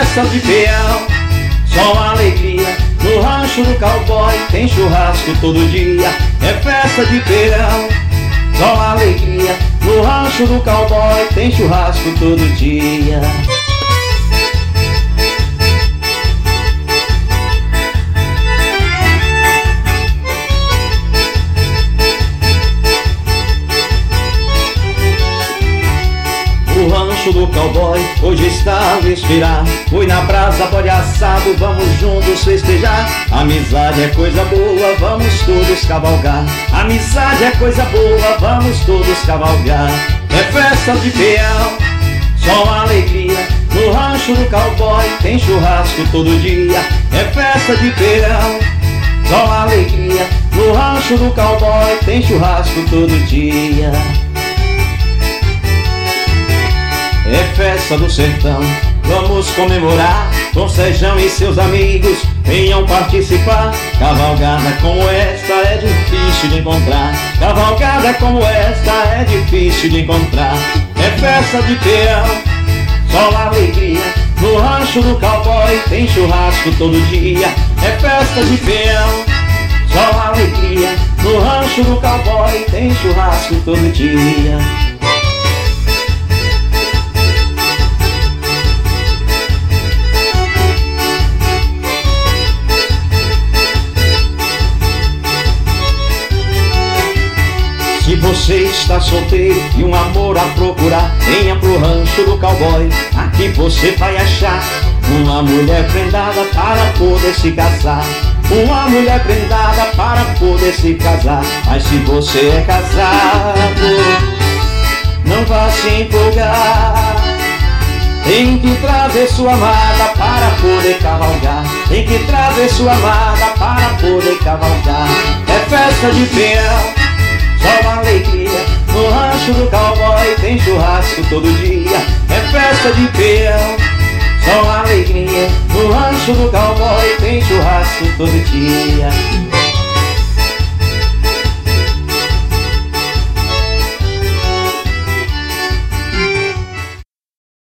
festa de peão, só alegria. No rancho do cowboy tem churrasco todo dia. É festa de peão, só alegria. No rancho do cowboy tem churrasco todo dia. O rancho do cowboy hoje está a respirar. Fui na brasa, bode assado, vamos juntos festejar. Amizade é coisa boa, vamos todos cavalgar. Amizade é coisa boa, vamos todos cavalgar. É festa de peão, só alegria. No rancho do cowboy tem churrasco todo dia. É festa de peão, só alegria. No rancho do cowboy tem churrasco todo dia. É festa do sertão, vamos comemorar. Com Sejão e seus amigos venham participar. Cavalgada como esta é difícil de encontrar. Cavalgada como esta é difícil de encontrar. É festa de peão, só alegria. No rancho do cowboy tem churrasco todo dia. É festa de peão, só alegria. No rancho do cowboy tem churrasco todo dia. Se você está solteiro e um amor a procurar, venha pro rancho do cowboy, aqui você vai achar uma mulher prendada para poder se casar. Uma mulher prendada para poder se casar. Mas se você é casado, não vá se empolgar. Tem que trazer sua amada para poder cavalgar. Tem que trazer sua amada para poder cavalgar. É festa de peão, só alegria. No rancho do cowboy tem churrasco todo dia. É festa de peão, só alegria. No rancho do cowboy tem churrasco todo dia.